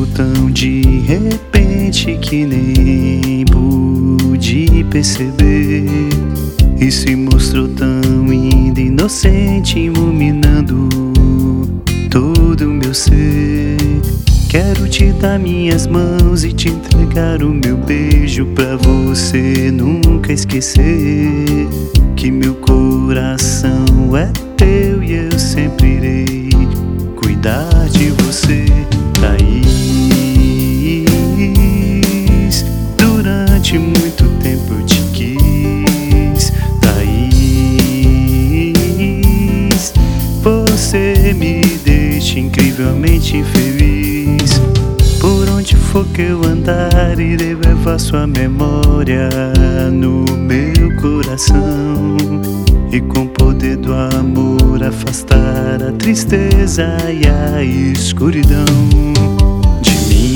tão de repente que nem pude perceber, e se mostrou tão ainda inocente, iluminando todo o meu ser. Quero te dar minhas mãos e te entregar o meu beijo, pra você nunca esquecer que meu coração é teu e eu sempre irei cuidar de você. Thaís, durante muito tempo eu te quis. Thaís, você me deixa incrivelmente feliz. Por onde for que eu andar, irei levar sua memória no meu coração, e com o poder do amor afastar a tristeza e a escuridão de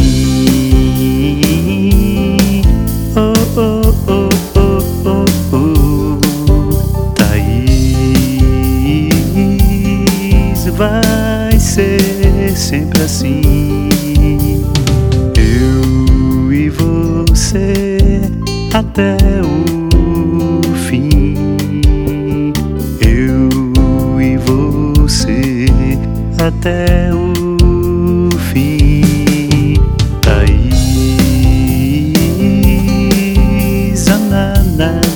mim. Oh, oh, oh, oh, oh, oh. Thaís, vai ser sempre assim, eu e você até o fim. Até o fim. Thaís, na, na,